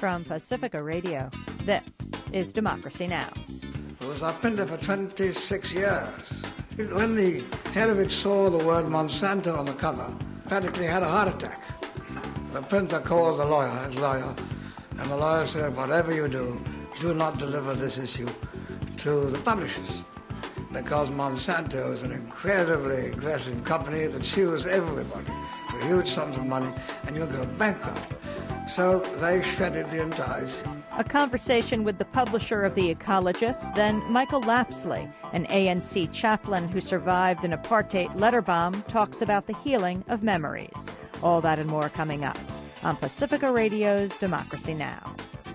From Pacifica Radio, this is Democracy Now! It was our printer for 26 years. When the head of it saw the word Monsanto on the cover, practically had a heart attack. The printer called the lawyer, and the lawyer said, whatever you do not deliver this issue to the publishers, because Monsanto is an incredibly aggressive company that sues everybody for huge sums of money, and you'll go bankrupt. So they shredded the entire issue. A conversation with the publisher of The Ecologist, then Michael Lapsley, an ANC chaplain who survived an apartheid letter bomb, talks about the healing of memories. All that and more coming up on Pacifica Radio's Democracy Now!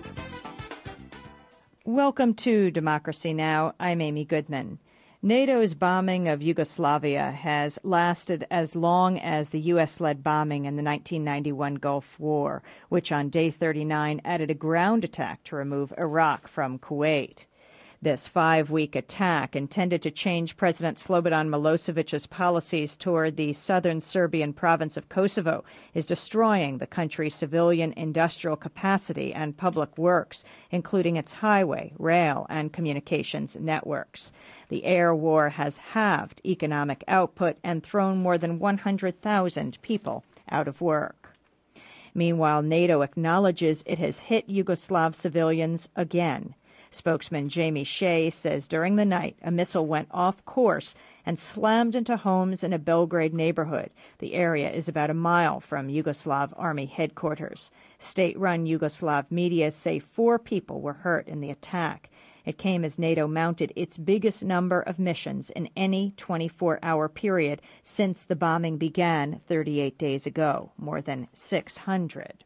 Welcome to Democracy Now! I'm Amy Goodman. NATO's bombing of Yugoslavia has lasted as long as the U.S.-led bombing in the 1991 Gulf War, which on day 39 added a ground attack to remove Iraq from Kuwait. This 5-week attack, intended to change President Slobodan Milosevic's policies toward the southern Serbian province of Kosovo, is destroying the country's civilian industrial capacity and public works, including its highway, rail, and communications networks. The air war has halved economic output and thrown more than 100,000 people out of work. Meanwhile, NATO acknowledges it has hit Yugoslav civilians again. Spokesman Jamie Shea says during the night a missile went off course and slammed into homes in a Belgrade neighborhood. The area is about a mile from Yugoslav Army headquarters. State-run Yugoslav media say 4 people were hurt in the attack. It came as NATO mounted its biggest number of missions in any 24-hour period since the bombing began 38 days ago, more than 600.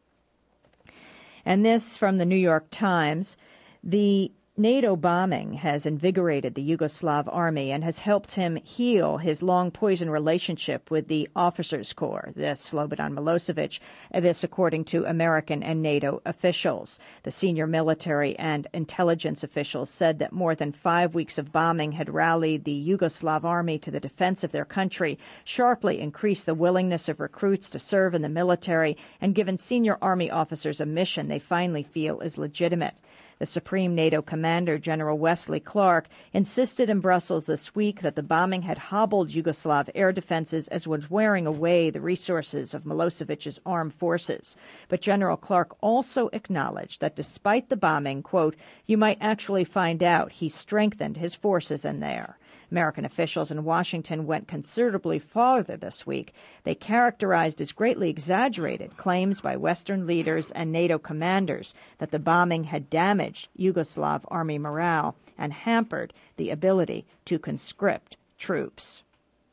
And this from the New York Times. The NATO bombing has invigorated the Yugoslav army and has helped him heal his long-poisoned relationship with the Officers' Corps, this Slobodan Milosevic, this according to American and NATO officials. The senior military and intelligence officials said that more than 5 weeks of bombing had rallied the Yugoslav army to the defense of their country, sharply increased the willingness of recruits to serve in the military, and given senior army officers a mission they finally feel is legitimate. The Supreme NATO Commander, General Wesley Clark, insisted in Brussels this week that the bombing had hobbled Yugoslav air defenses as was wearing away the resources of Milosevic's armed forces. But General Clark also acknowledged that despite the bombing, quote, you might actually find out he strengthened his forces in there. American officials in Washington went considerably farther this week. They characterized as greatly exaggerated claims by Western leaders and NATO commanders that the bombing had damaged Yugoslav army morale and hampered the ability to conscript troops.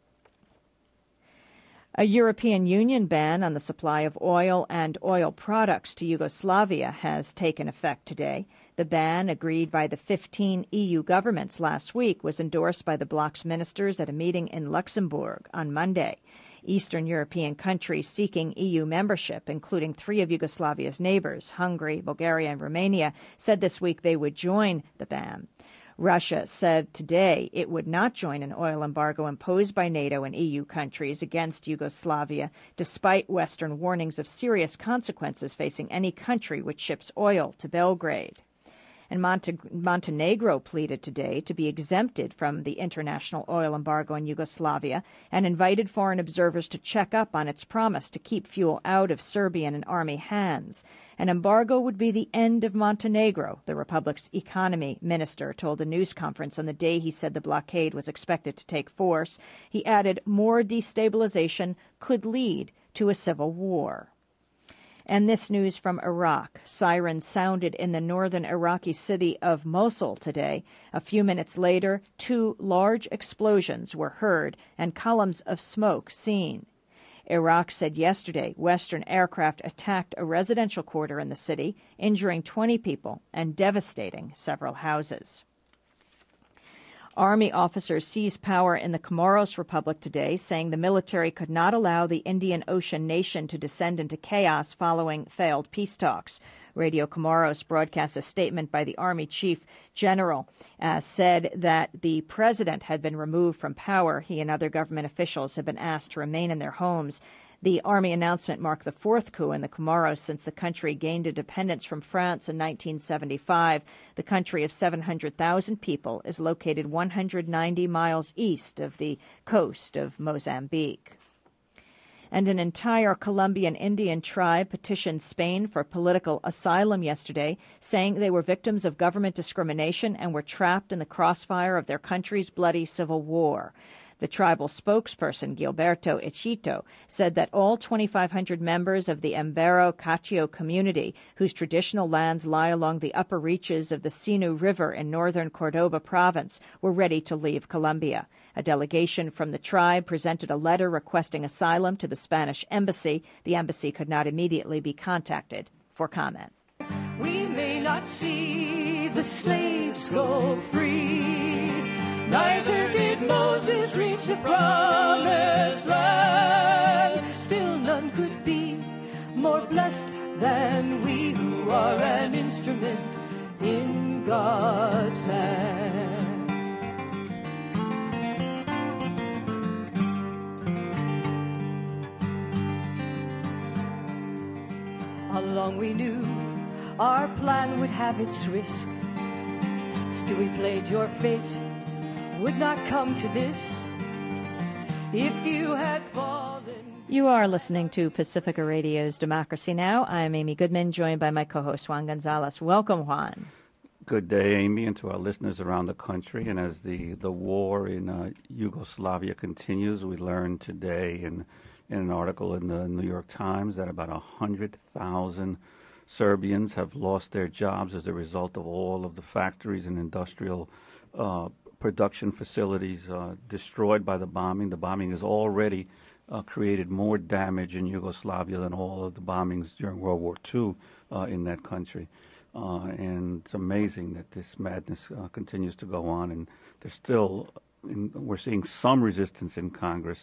A European Union ban on the supply of oil and oil products to Yugoslavia has taken effect today. The ban, agreed by the 15 EU governments last week, was endorsed by the bloc's ministers at a meeting in Luxembourg on Monday. Eastern European countries seeking EU membership, including 3 of Yugoslavia's neighbors, Hungary, Bulgaria, and Romania, said this week they would join the ban. Russia said today it would not join an oil embargo imposed by NATO and EU countries against Yugoslavia, despite Western warnings of serious consequences facing any country which ships oil to Belgrade. And Montenegro pleaded today to be exempted from the international oil embargo in Yugoslavia and invited foreign observers to check up on its promise to keep fuel out of Serbian and army hands. An embargo would be the end of Montenegro, the republic's economy minister told a news conference on the day he said the blockade was expected to take force. He added more destabilization could lead to a civil war. And this news from Iraq. Sirens sounded in the northern Iraqi city of Mosul today. A few minutes later, 2 large explosions were heard and columns of smoke seen. Iraq said yesterday Western aircraft attacked a residential quarter in the city, injuring 20 people and devastating several houses. Army officers seized power in the Comoros Republic today, saying the military could not allow the Indian Ocean nation to descend into chaos following failed peace talks. Radio Comoros broadcast a statement by the Army Chief General, said that the president had been removed from power. He and other government officials have been asked to remain in their homes. The army announcement marked the fourth coup in the Comoros since the country gained independence from France in 1975. The country of 700,000 people is located 190 miles east of the coast of Mozambique. And an entire Colombian Indian tribe petitioned Spain for political asylum yesterday, saying they were victims of government discrimination and were trapped in the crossfire of their country's bloody civil war. The tribal spokesperson, Gilberto Echito, said that all 2,500 members of the Embero Cacho community, whose traditional lands lie along the upper reaches of the Sinu River in northern Cordoba province, were ready to leave Colombia. A delegation from the tribe presented a letter requesting asylum to the Spanish embassy. The embassy could not immediately be contacted for comment. We may not see the slaves go free, neither did Moses reach the promised land. Still none could be more blessed than we who are an instrument in God's hand. How long we knew our plan would have its risk. Still we played your fate would not come to this. If you had fallen... You are listening to Pacifica Radio's Democracy Now! I'm Amy Goodman, joined by my co-host Juan Gonzalez. Welcome, Juan. Good day, Amy, and to our listeners around the country. And as the war in Yugoslavia continues, we learned today in an article in the New York Times that about 100,000 Serbians have lost their jobs as a result of all of the factories and industrial production facilities destroyed by the bombing. The bombing has already created more damage in Yugoslavia than all of the bombings during World War II in that country. And it's amazing that this madness continues to go on, and there's still, we're seeing some resistance in Congress,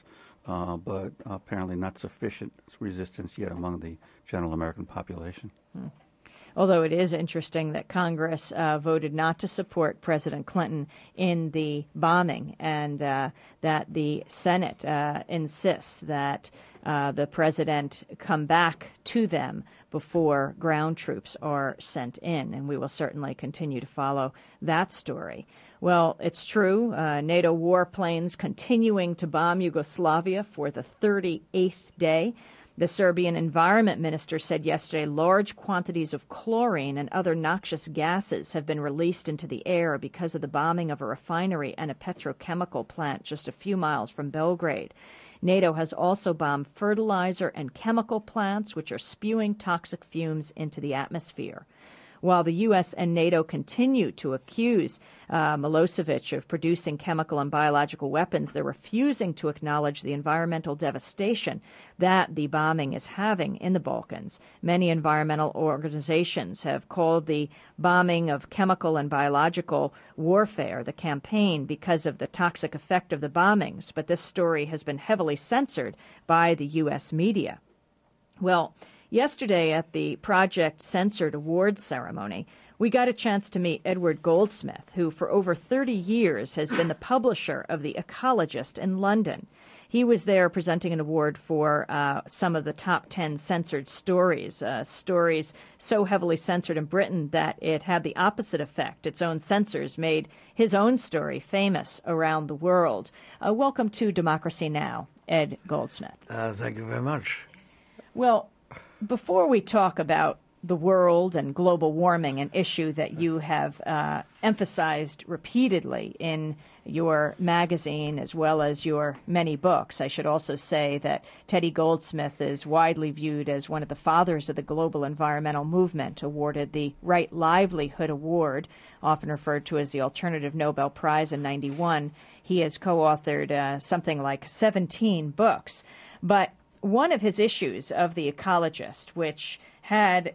but apparently not sufficient resistance yet among the general American population. Although it is interesting that Congress voted not to support President Clinton in the bombing, and that the Senate insists that the president come back to them before ground troops are sent in, and we will certainly continue to follow that story. Well, it's true, NATO warplanes continuing to bomb Yugoslavia for the 38th day. The Serbian environment minister said yesterday large quantities of chlorine and other noxious gases have been released into the air because of the bombing of a refinery and a petrochemical plant just a few miles from Belgrade. NATO has also bombed fertilizer and chemical plants, which are spewing toxic fumes into the atmosphere. While the U.S. and NATO continue to accuse Milosevic of producing chemical and biological weapons, they're refusing to acknowledge the environmental devastation that the bombing is having in the Balkans. Many environmental organizations have called the bombing of chemical and biological warfare the campaign because of the toxic effect of the bombings, but this story has been heavily censored by the U.S. media. Well, yesterday at the Project Censored Awards ceremony, we got a chance to meet Edward Goldsmith, who for over 30 years has been the publisher of The Ecologist in London. He was there presenting an award for some of the top 10 censored stories, stories so heavily censored in Britain that it had the opposite effect. Its own censors made his own story famous around the world. Welcome to Democracy Now!, Ed Goldsmith. Thank you very much. Well, before we talk about the world and global warming, an issue that you have emphasized repeatedly in your magazine as well as your many books, I should also say that Teddy Goldsmith is widely viewed as one of the fathers of the global environmental movement, awarded the Right Livelihood Award, often referred to as the Alternative Nobel Prize in '91. He has co-authored something like 17 books. But one of his issues of The Ecologist, which had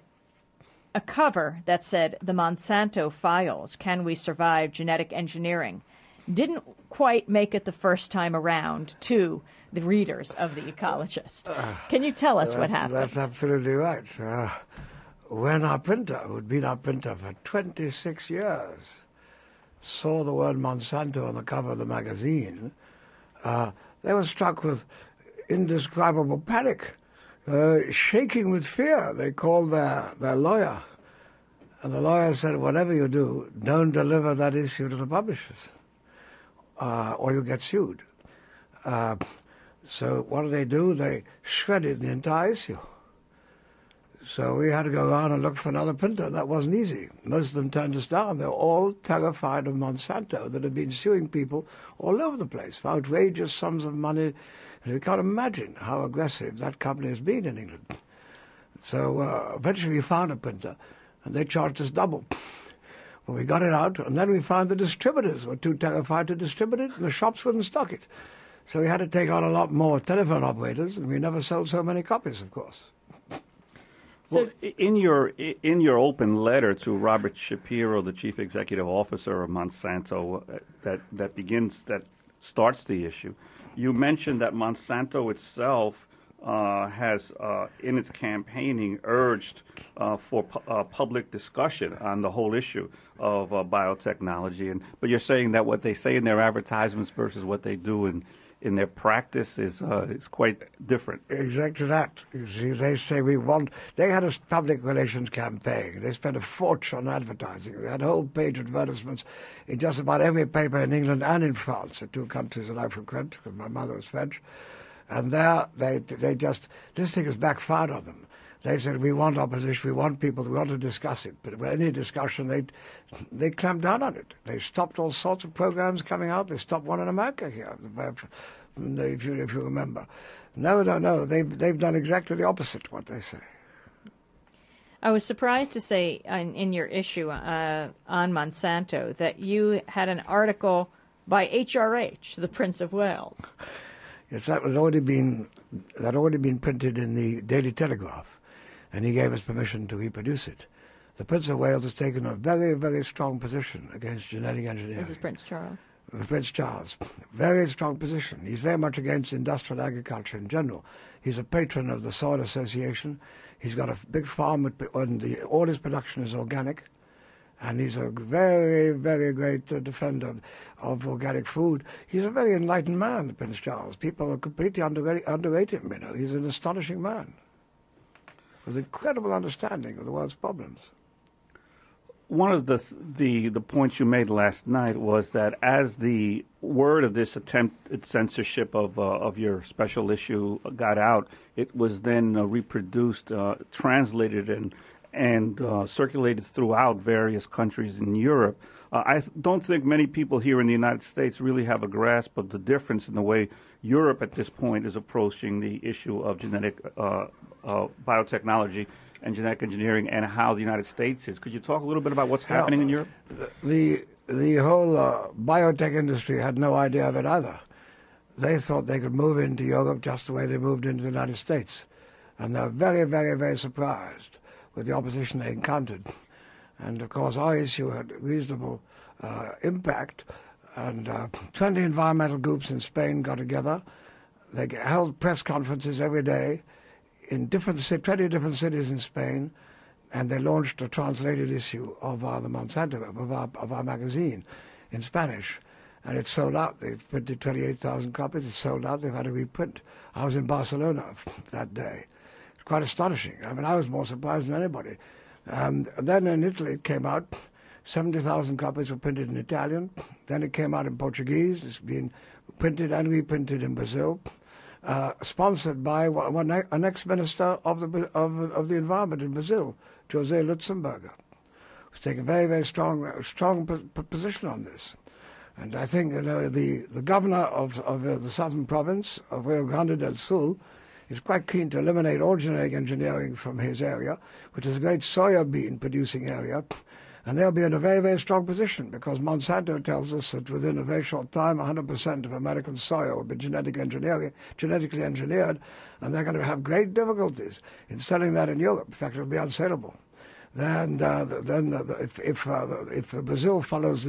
a cover that said, "The Monsanto Files, Can We Survive Genetic Engineering?" didn't quite make it the first time around to the readers of The Ecologist. Can you tell us what happened? That's absolutely right. When our printer, who had been our printer for 26 years, saw the word Monsanto on the cover of the magazine, they were struck with indescribable panic, shaking with fear. They called their lawyer, and the lawyer said, whatever you do, don't deliver that issue to the publishers, or you get sued. So what do? They shredded the entire issue. So we had to go around and look for another printer. That wasn't easy. Most of them turned us down. They were all terrified of Monsanto that had been suing people all over the place for outrageous sums of money. And we can't imagine how aggressive that company has been in England. So eventually we found a printer, and they charged us double. Well, we got it out, and then we found the distributors were too terrified to distribute it, and the shops wouldn't stock it. So we had to take on a lot more telephone operators, and we never sold so many copies, of course. Well, in your open letter to Robert Shapiro, the chief executive officer of Monsanto, that starts the issue, you mentioned that Monsanto itself has, in its campaigning, urged for public discussion on the whole issue of biotechnology. But you're saying that what they say in their advertisements versus what they do in their practice is quite different. Exactly that. You see, they say they had a public relations campaign. They spent a fortune on advertising. They had whole page advertisements in just about every paper in England and in France, the two countries that I frequent, because my mother was French. And there, this thing has backfired on them. They said, we want opposition, we want people, we want to discuss it. But with any discussion, they clamped down on it. They stopped all sorts of programs coming out. They stopped one in America here, if you remember. No. They've done exactly the opposite what they say. I was surprised to say in your issue on Monsanto that you had an article by HRH, the Prince of Wales. Yes, that had already been printed in the Daily Telegraph, and he gave us permission to reproduce it. The Prince of Wales has taken a very, very strong position against genetic engineering. This is Prince Charles. Prince Charles. Very strong position. He's very much against industrial agriculture in general. He's a patron of the Soil Association. He's got a big farm, and all his production is organic. And he's a very, very great defender of organic food. He's a very enlightened man, Prince Charles. People are completely underrate him, you know. He's an astonishing man with incredible understanding of the world's problems. One of the points you made last night was that as the word of this attempt at censorship of your special issue got out, it was then reproduced, translated, and circulated throughout various countries in Europe. I don't think many people here in the United States really have a grasp of the difference in the way Europe at this point is approaching the issue of genetic biotechnology and genetic engineering, and how the United States is. Could you talk a little bit about what's happening in Europe? The whole biotech industry had no idea of it either. They thought they could move into Europe just the way they moved into the United States. And they're very, very, very surprised with the opposition they encountered. And of course our issue had reasonable impact, and 20 environmental groups in Spain got together. They held press conferences every day in 20 different cities in Spain, and they launched a translated issue of the Monsanto, of our magazine in Spanish. And it sold out. They printed 28,000 copies. It sold out. They've had to reprint. I was in Barcelona that day. It's quite astonishing. I mean, I was more surprised than anybody. Then in Italy it came out. 70,000 copies were printed in Italian. Then it came out in Portuguese. It's been printed and reprinted in Brazil. Sponsored by an ex-minister of the environment in Brazil, José Lutzenberger, who's taken a very, very strong position on this. And I think the governor of the southern province of Rio Grande del Sul is quite keen to eliminate all genetic engineering from his area, which is a great soya bean producing area. And they'll be in a very, very strong position, because Monsanto tells us that within a very short time 100% of American soya will be genetically engineered, and they're going to have great difficulties in selling that in Europe. In fact, it will be unsaleable. Then if Brazil follows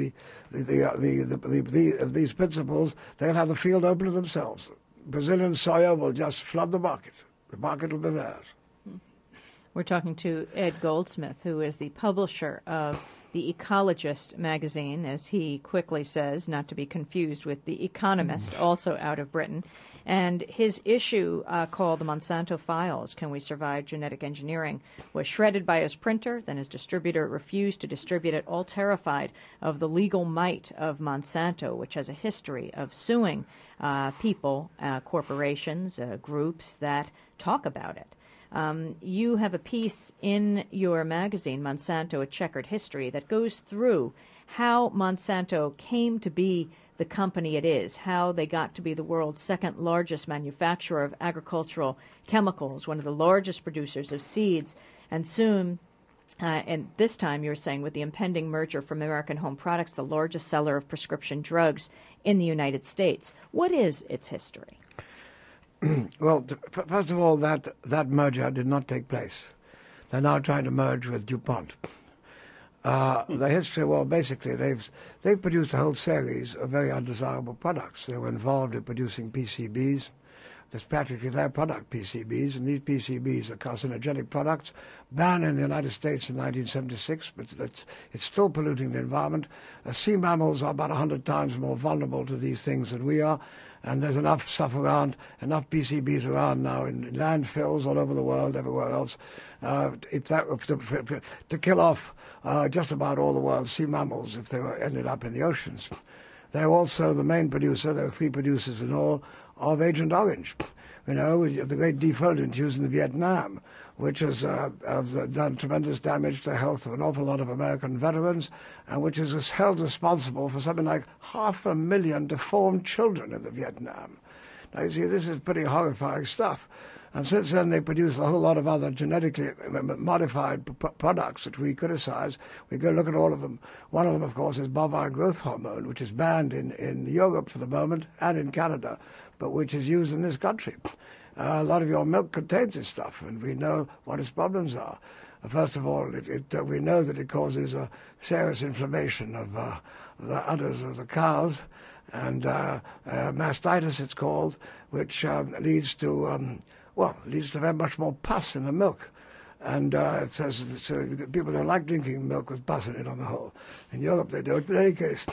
these principles, they'll have the field open to themselves. Brazilian soya will just flood the market. The market will be theirs. We're talking to Ed Goldsmith, who is the publisher of The Ecologist magazine, as he quickly says, not to be confused with The Economist, also out of Britain. And his issue, called the Monsanto Files, Can We Survive Genetic Engineering, was shredded by his printer. Then his distributor refused to distribute it, all terrified of the legal might of Monsanto, which has a history of suing people, corporations, groups that talk about it. You have a piece in your magazine, Monsanto, A Checkered History, that goes through how Monsanto came to be the company it is, how they got to be the world's second largest manufacturer of agricultural chemicals, one of the largest producers of seeds, and soon, and this time you're saying with the impending merger from American Home Products, the largest seller of prescription drugs in the United States. What is its history? Well, first of all, that merger did not take place. They're now trying to merge with DuPont. The history, well, basically, they've produced a whole series of very undesirable products. They were involved in producing PCBs. That's practically their product, PCBs, and these PCBs are carcinogenic products, banned in the United States in 1976, but it's still polluting the environment. Sea mammals are about 100 times more vulnerable to these things than we are, and there's enough stuff around, enough PCBs around now in landfills all over the world, everywhere else, to kill off just about all the world's sea mammals if they ended up in the oceans. They're also the main producer, there are 3 producers in all, of Agent Orange, the great defoliant used in Vietnam, which has done tremendous damage to the health of an awful lot of American veterans, and which is held responsible for something like 500,000 deformed children in the Vietnam. Now, you see, this is pretty horrifying stuff. And since then, they produce a whole lot of other genetically modified products that we criticize. We go look at all of them. One of them, of course, is bovine growth hormone, which is banned in Europe for the moment and in Canada, but which is used in this country. A lot of your milk contains this stuff, and we know what its problems are. First of all, we know that it causes a serious inflammation of the udders of the cows, and mastitis it's called, which leads to very much more pus in the milk. And it says people don't like drinking milk with pus in it on the whole. In Europe they do it, but in any case.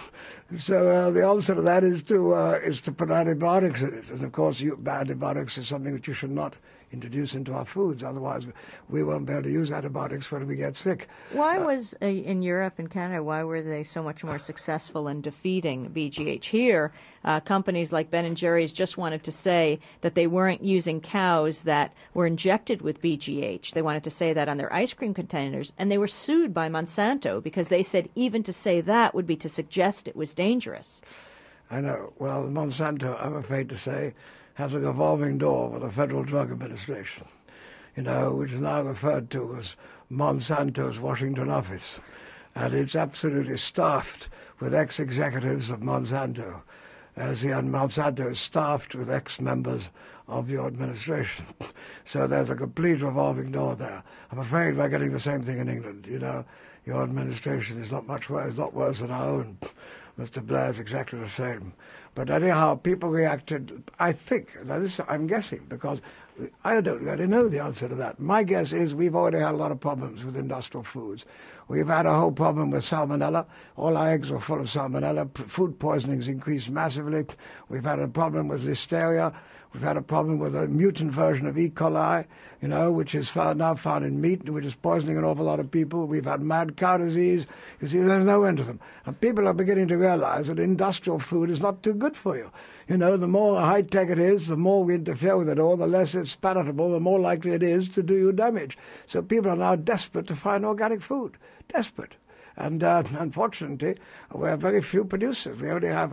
So the answer to that is to put antibiotics in it. And of course, antibiotics is something that you should not introduce into our foods. Otherwise, we won't be able to use antibiotics when we get sick. Why was, in Europe and Canada, why were they so much more successful in defeating BGH? Here, companies like Ben & Jerry's just wanted to say that they weren't using cows that were injected with BGH. They wanted to say that on their ice cream containers, and they were sued by Monsanto because they said even to say that would be to suggest it was dangerous. I know. Well, Monsanto, I'm afraid to say, has a revolving door with the Federal Drug Administration, which is now referred to as Monsanto's Washington office. And it's absolutely staffed with ex-executives of Monsanto, and Monsanto is staffed with ex-members of your administration. So there's a complete revolving door there. I'm afraid we're getting the same thing in England. Your administration is not much worse, not worse than our own. Mr. Blair's exactly the same. But anyhow, people reacted, I think, now this I'm guessing, because I don't really know the answer to that. My guess is we've already had a lot of problems with industrial foods. We've had a whole problem with salmonella. All our eggs are full of salmonella. Food poisoning's increased massively. We've had a problem with listeria. We've had a problem with a mutant version of E. coli, which is now found in meat, which is poisoning an awful lot of people. We've had mad cow disease. You see, there's no end to them. And people are beginning to realize that industrial food is not too good for you. The more high-tech it is, the more we interfere with it all, the less it's palatable, the more likely it is to do you damage. So people are now desperate to find organic food. Desperate. And unfortunately, we have very few producers. We only have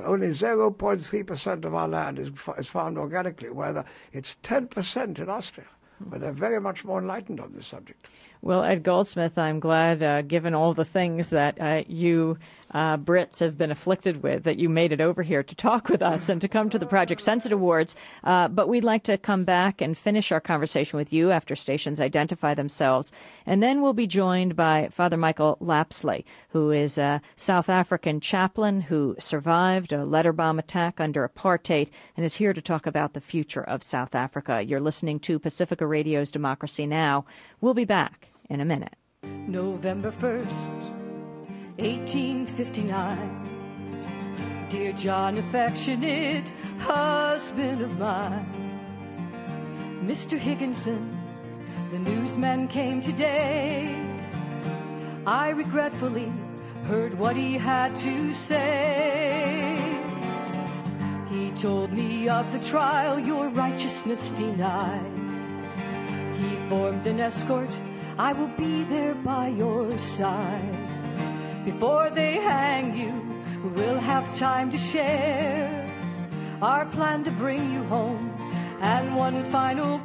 0.3% of our land is found organically, where it's 10% in Austria, where they're very much more enlightened on this subject. Well, Ed Goldsmith, I'm glad, given all the things that you Brits have been afflicted with, that you made it over here to talk with us and to come to the Project Censored Awards. But we'd like to come back and finish our conversation with you after stations identify themselves. And then we'll be joined by Father Michael Lapsley, who is a South African chaplain who survived a letter bomb attack under apartheid and is here to talk about the future of South Africa. You're listening to Pacifica Radio's Democracy Now! We'll be back in a minute. November 1st, 1859. Dear John, affectionate, husband of mine. Mr. Higginson, the newsman came today. I regretfully heard what he had to say. He told me of the trial your righteousness denied. He formed an escort, I will be there by your side. Before they hang you, we'll have time to share our plan to bring you home and one final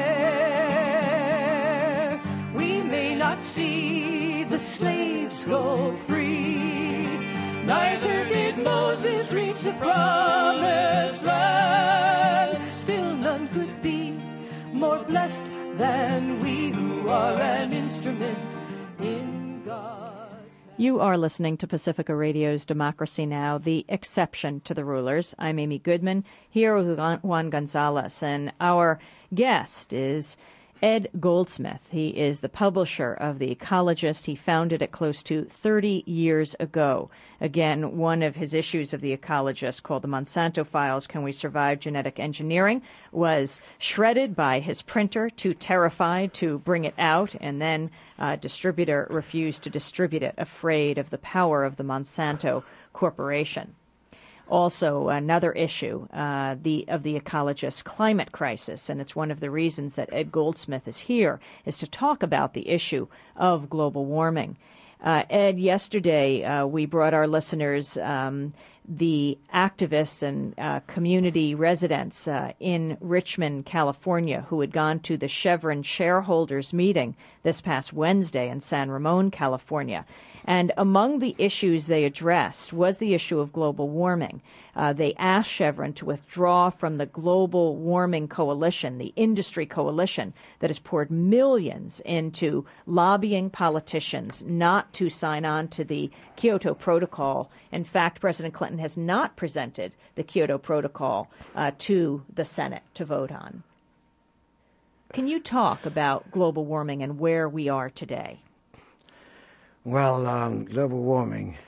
prayer. We may not see the slaves go free, neither did Moses reach the promised land. Still none could be more blessed than we who are an instrument in God's hand. You are listening to Pacifica Radio's Democracy Now!, the exception to the rulers. I'm Amy Goodman, here with Juan Gonzalez, and our guest is Ed Goldsmith. He is the publisher of The Ecologist. He founded it close to 30 years ago. Again, one of his issues of The Ecologist, called The Monsanto Files, Can We Survive Genetic Engineering?, was shredded by his printer, too terrified to bring it out, and then a distributor refused to distribute it, afraid of the power of the Monsanto Corporation. Also, another issue, of the Ecologist, climate crisis, and it's one of the reasons that Ed Goldsmith is here, is to talk about the issue of global warming. Ed, yesterday we brought our listeners the activists and community residents in Richmond, California, who had gone to the Chevron shareholders meeting this past Wednesday in San Ramon, California. And among the issues they addressed was the issue of global warming. They asked Chevron to withdraw from the Global Warming Coalition, the industry coalition that has poured millions into lobbying politicians not to sign on to the Kyoto Protocol. In fact, President Clinton has not presented the Kyoto Protocol to the Senate to vote on. Can you talk about global warming and where we are today? Well, global warming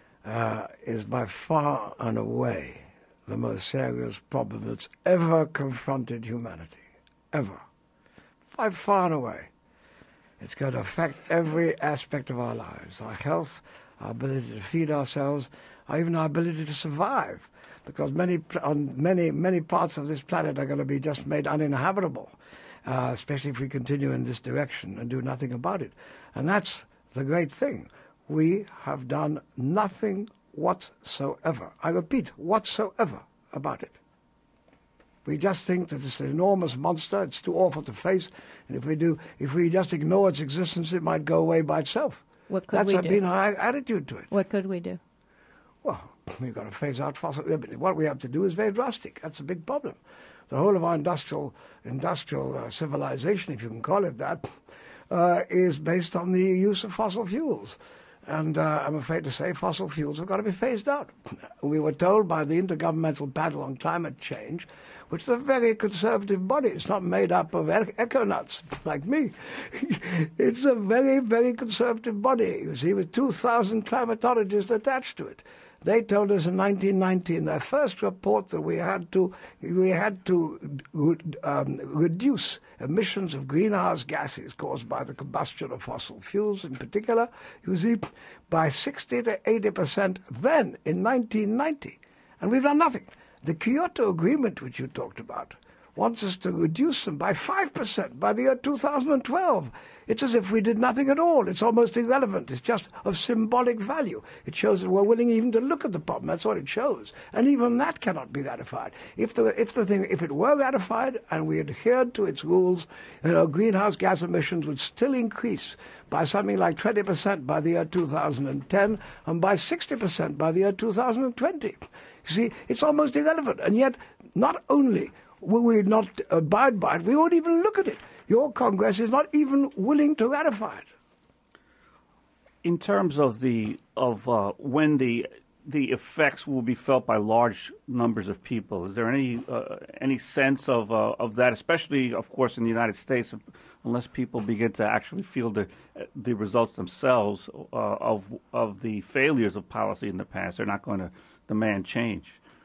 is by far and away the most serious problem that's ever confronted humanity, ever. By far and away. It's going to affect every aspect of our lives, our health, our ability to feed ourselves, or even our ability to survive, because many parts of this planet are going to be just made uninhabitable, especially if we continue in this direction and do nothing about it. And that's the great thing. We have done nothing whatsoever, I repeat, whatsoever, about it. We just think that it's an enormous monster, it's too awful to face, and if we just ignore its existence, it might go away by itself. What could we do? That's been our attitude to it. What could we do? Well, we've got to phase out fossil. What we have to do is very drastic. That's a big problem. The whole of our industrial civilization, if you can call it that, is based on the use of fossil fuels. And I'm afraid to say fossil fuels have got to be phased out. We were told by the Intergovernmental Panel on Climate Change, which is a very conservative body. It's not made up of eco-nuts like me. It's a very, very conservative body, you see, with 2,000 climatologists attached to it. They told us in 1990 in their first report that we had to reduce emissions of greenhouse gases caused by the combustion of fossil fuels in particular, you see, by 60 to 80% then in 1990. And we've done nothing. The Kyoto Agreement, which you talked about, wants us to reduce them by 5% by the year 2012. It's as if we did nothing at all. It's almost irrelevant. It's just of symbolic value. It shows that we're willing even to look at the problem. That's what it shows. And even that cannot be ratified. If it were ratified and we adhered to its rules, greenhouse gas emissions would still increase by something like 20% by the year 2010 and by 60% by the year 2020. You see, it's almost irrelevant. And yet, not only will we not abide by it, we won't even look at it. Your Congress is not even willing to ratify it. In terms of when the effects will be felt by large numbers of people, is there any sense of that, especially, of course, in the United States, unless people begin to actually feel the results themselves of the failures of policy in the past, they're not going to demand change?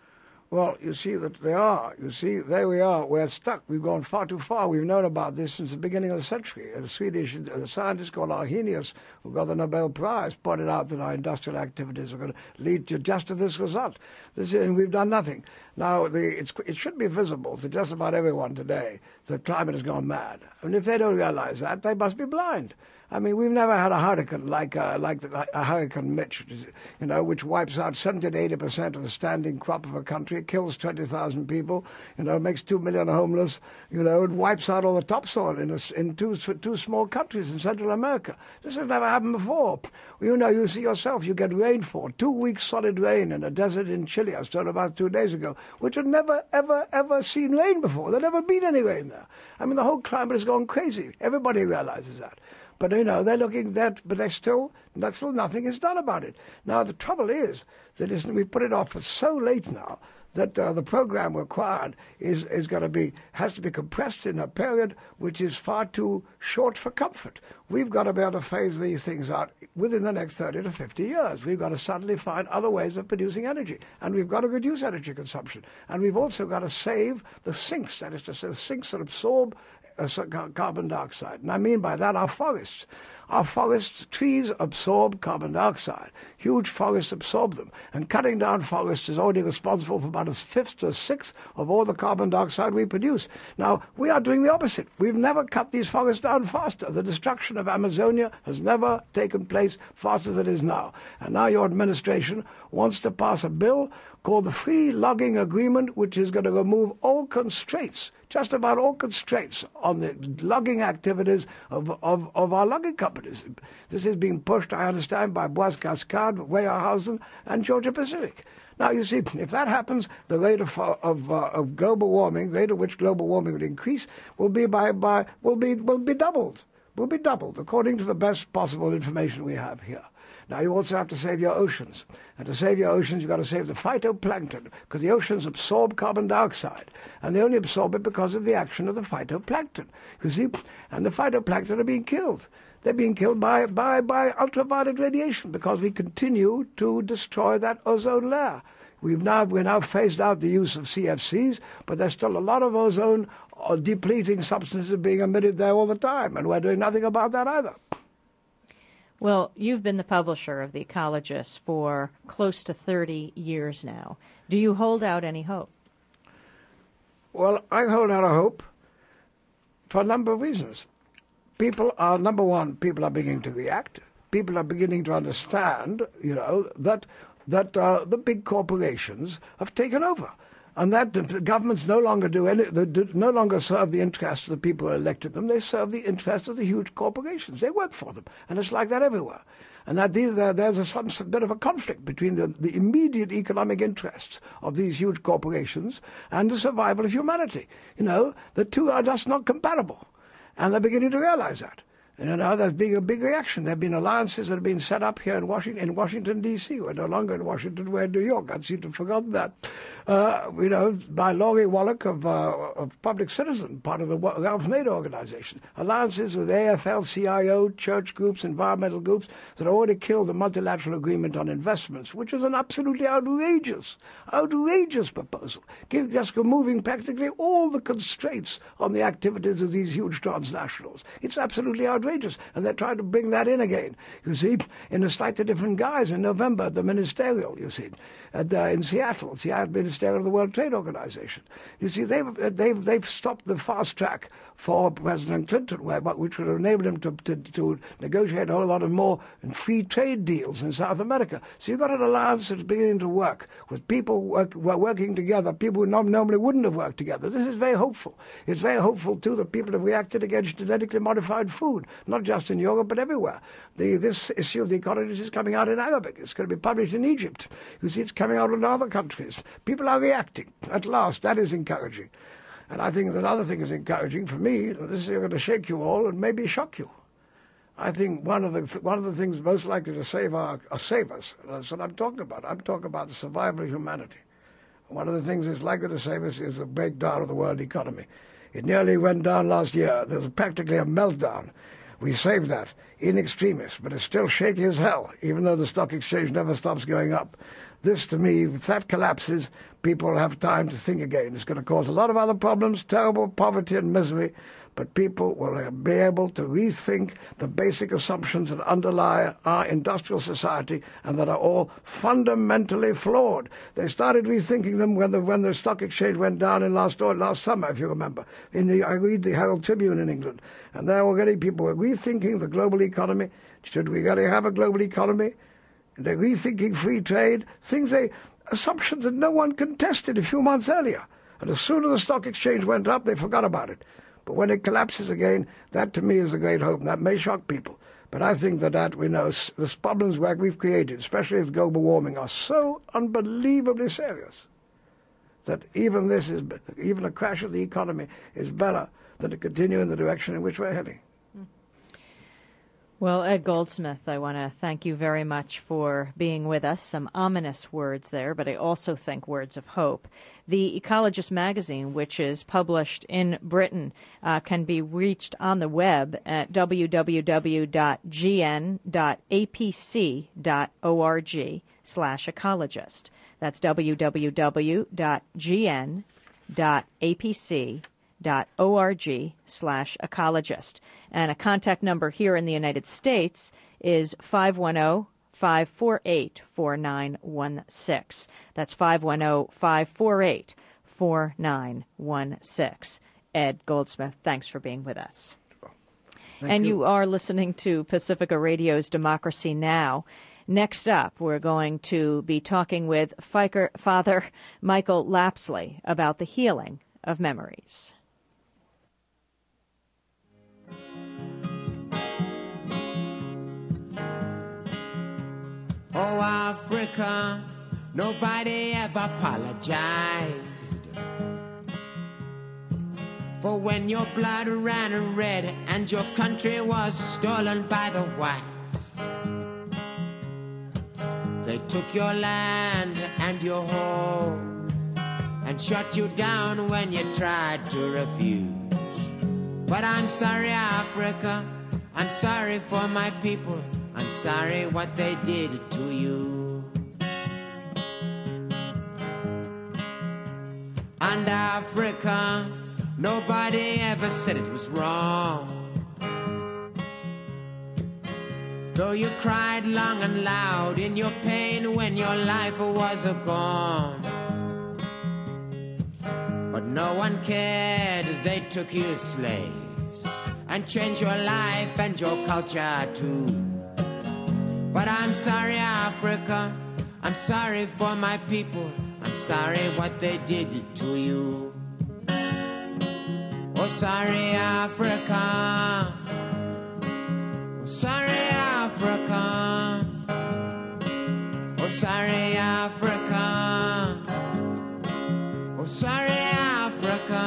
Well, you see that they are. You see, there we are. We're stuck. We've gone far too far. We've known about this since the beginning of the century. A Swedish scientist called Arrhenius, who got the Nobel Prize, pointed out that our industrial activities are going to lead to just to this result. And we've done nothing. Now, it should be visible to just about everyone today that climate has gone mad. I mean, if they don't realize that, they must be blind. I mean, we've never had a hurricane like a Hurricane Mitch, which wipes out 70 to 80% of the standing crop of a country, kills 20,000 people, makes 2 million homeless, it wipes out all the topsoil in two small countries in Central America. This has never happened before. You see yourself, you get rainfall, 2 weeks solid rain in a desert in Chile, I was told about 2 days ago, which had never, ever, ever seen rain before. There'd never been any rain there. I mean, the whole climate has gone crazy. Everybody realizes that. But, they're looking at that, but still nothing is done about it. Now, the trouble is that we put it off for so late now that the program required has to be compressed in a period which is far too short for comfort. We've got to be able to phase these things out within the next 30 to 50 years. We've got to suddenly find other ways of producing energy, and we've got to reduce energy consumption. And we've also got to save the sinks, that is to say, the sinks that absorb carbon dioxide. And I mean by that our forests. Our forests, trees absorb carbon dioxide. Huge forests absorb them. And cutting down forests is only responsible for about a fifth to a sixth of all the carbon dioxide we produce. Now, we are doing the opposite. We've never cut these forests down faster. The destruction of Amazonia has never taken place faster than it is now. And now your administration wants to pass a bill called the Free Logging Agreement, which is going to remove all constraints, just about all constraints on the logging activities of our logging companies. This is being pushed, I understand, by Bois Cascade, Weyerhaeusen, and Georgia Pacific. Now, you see, if that happens, the rate of global warming, rate at which global warming will increase, will be doubled. Will be doubled, according to the best possible information we have here. Now, you also have to save your oceans. And to save your oceans, you've got to save the phytoplankton, because the oceans absorb carbon dioxide. And they only absorb it because of the action of the phytoplankton. You see? And the phytoplankton are being killed. They're being killed by ultraviolet radiation, because we continue to destroy that ozone layer. We're now phased out the use of CFCs, but there's still a lot of ozone depleting substances being emitted there all the time, and we're doing nothing about that either. Well, you've been the publisher of The Ecologist for close to 30 years now. Do you hold out any hope? Well, I hold out a hope for a number of reasons. Number one, people are beginning to react. People are beginning to understand, that the big corporations have taken over. And that the governments no longer no longer serve the interests of the people who elected them. They serve the interests of the huge corporations. They work for them, and it's like that everywhere. And that there's some bit of a conflict between the immediate economic interests of these huge corporations and the survival of humanity. The two are just not compatible, and they're beginning to realize that. And now there's been a big reaction. There have been alliances that have been set up here in Washington, D.C. We're no longer in Washington, we're in New York. I seem to have forgotten that. By Laurie Wallach of Public Citizen, part of the Ralph Nader organization. Alliances with AFL-CIO, church groups, environmental groups that have already killed the multilateral agreement on investments, which is an absolutely outrageous proposal. Just removing practically all the constraints on the activities of these huge transnationals. It's absolutely outrageous, and they're trying to bring that in again, you see, in a slightly different guise in November, the ministerial, you see, in Seattle Ministerial of the World Trade Organization. You see, they've stopped the fast track for President Clinton, which would enable him to negotiate a whole lot of more free trade deals in South America. So you've got an alliance that's beginning to work with people working together, people who normally wouldn't have worked together. This is very hopeful. It's very hopeful, too, that people have reacted against genetically modified food, not just in Europe, but everywhere. This issue of The Ecologist is coming out in Arabic. It's going to be published in Egypt. You see, it's coming out in other countries. People are reacting. At last, that is encouraging. And I think that another thing is encouraging for me. This is going to shake you all and maybe shock you. I think one of the things most likely to save us, and that's what I'm talking about. I'm talking about the survival of humanity. One of the things that's likely to save us is the breakdown of the world economy. It nearly went down last year. There was practically a meltdown. We saved that in extremis, but it's still shaky as hell, even though the stock exchange never stops going up. This, to me, if that collapses, people will have time to think again. It's going to cause a lot of other problems, terrible poverty and misery, but people will be able to rethink the basic assumptions that underlie our industrial society and that are all fundamentally flawed. They started rethinking them when the stock exchange went down in last summer, if you remember. I read the Herald Tribune in England, and there already people were rethinking the global economy. Should we really have a global economy? They're rethinking free trade, assumptions that no one contested a few months earlier. And as soon as the stock exchange went up, they forgot about it. But when it collapses again, that to me is a great hope. And that may shock people. But I think that we know the problems that we've created, especially with global warming, are so unbelievably serious that even a crash of the economy is better than to continue in the direction in which we're heading. Well, Ed Goldsmith, I want to thank you very much for being with us. Some ominous words there, but I also think words of hope. The Ecologist magazine, which is published in Britain, can be reached on the web at www.gn.apc.org/ecologist. That's www.gn.apc.org/ecologist. And a contact number here in the United States is 510-548-4916. That's 510-548-4916. Ed Goldsmith, thanks for being with us. Thank you. You are listening to Pacifica Radio's Democracy Now! Next up, we're going to be talking with Father Michael Lapsley about the healing of memories. Oh, Africa, nobody ever apologized for when your blood ran red and your country was stolen by the whites. They took your land and your home and shut you down when you tried to refuse. But I'm sorry, Africa, I'm sorry for my people, I'm sorry what they did to you. And Africa, nobody ever said it was wrong. Though you cried long and loud in your pain when your life was gone. But no one cared, they took you as slaves and changed your life and your culture too. But I'm sorry, Africa, I'm sorry for my people, I'm sorry what they did to you. Oh, sorry, Africa, oh, sorry, Africa, oh, sorry, Africa, oh, sorry, Africa,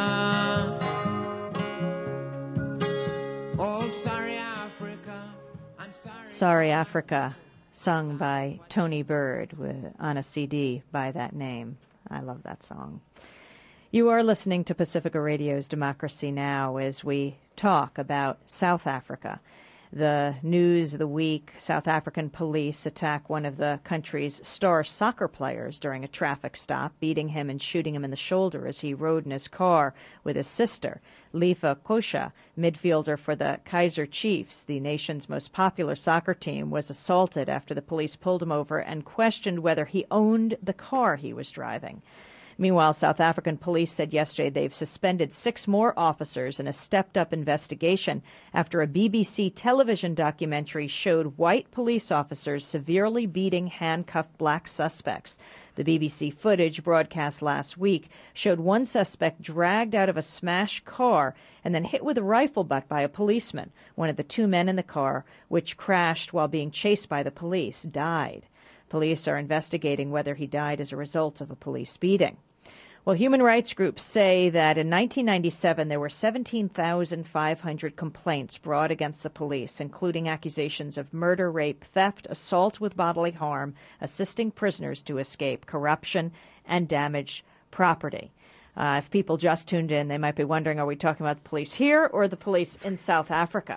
oh, sorry, Africa, I'm sorry. Sorry, Africa, sung by Tony Bird on a CD by that name. I love that song. You are listening to Pacifica Radio's Democracy Now! As we talk about South Africa. The news of the week, South African police attack one of the country's star soccer players during a traffic stop, beating him and shooting him in the shoulder as he rode in his car with his sister. Lifa Kosha, midfielder for the Kaizer Chiefs, the nation's most popular soccer team, was assaulted after the police pulled him over and questioned whether he owned the car he was driving. Meanwhile, South African police said yesterday they've suspended 6 more officers in a stepped-up investigation after a BBC television documentary showed white police officers severely beating handcuffed black suspects. The BBC footage, broadcast last week, showed one suspect dragged out of a smashed car and then hit with a rifle butt by a policeman. One of the 2 men in the car, which crashed while being chased by the police, died. Police are investigating whether he died as a result of a police beating. Well, human rights groups say that in 1997 there were 17,500 complaints brought against the police, including accusations of murder, rape, theft, assault with bodily harm, assisting prisoners to escape, corruption, and damaged property. If people just tuned in, they might be wondering, are we talking about the police here or the police in South Africa?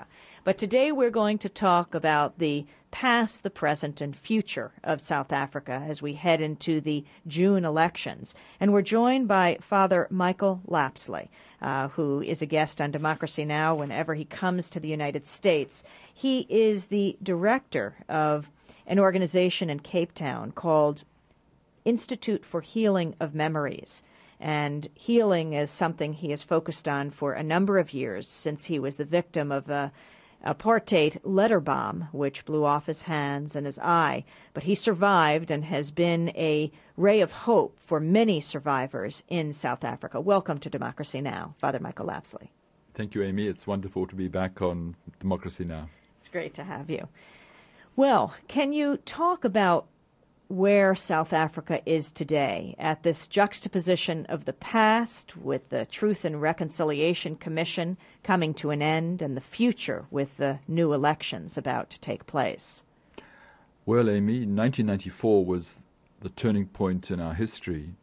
But today we're going to talk about the past, the present, and future of South Africa as we head into the June elections. And we're joined by Father Michael Lapsley, who is a guest on Democracy Now! Whenever he comes to the United States. He is the director of an organization in Cape Town called Institute for Healing of Memories. And healing is something he has focused on for a number of years since he was the victim of a apartheid letter bomb, which blew off his hands and his eye. But he survived and has been a ray of hope for many survivors in South Africa. Welcome to Democracy Now!, Father Michael Lapsley. Thank you, Amy. It's wonderful to be back on Democracy Now! It's great to have you. Well, can you talk about where South Africa is today at this juxtaposition of the past with the Truth and Reconciliation Commission coming to an end and the future with the new elections about to take place? Well, Amy, 1994 was the turning point in our history.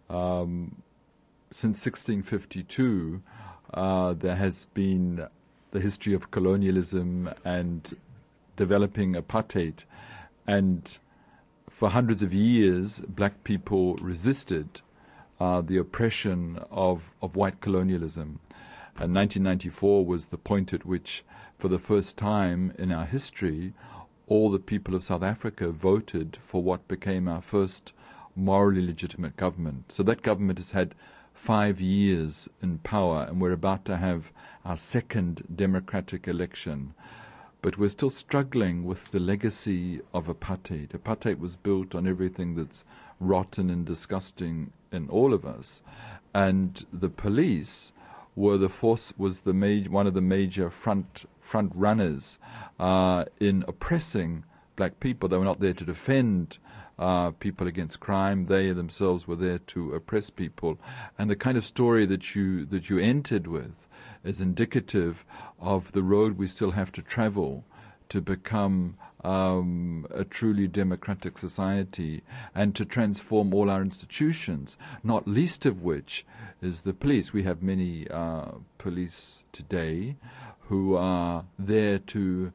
Since 1652, there has been the history of colonialism and developing apartheid, and for hundreds of years, black people resisted the oppression of white colonialism. And 1994 was the point at which, for the first time in our history, all the people of South Africa voted for what became our first morally legitimate government. So that government has had 5 years in power, and we're about to have our second democratic election. But we're still struggling with the legacy of apartheid. Apartheid was built on everything that's rotten and disgusting in all of us. And the police were one of the major front runners in oppressing black people. They were not there to defend people against crime. They themselves were there to oppress people. And the kind of story that you entered with is indicative of the road we still have to travel to become a truly democratic society and to transform all our institutions, not least of which is the police. We have many police today who are there to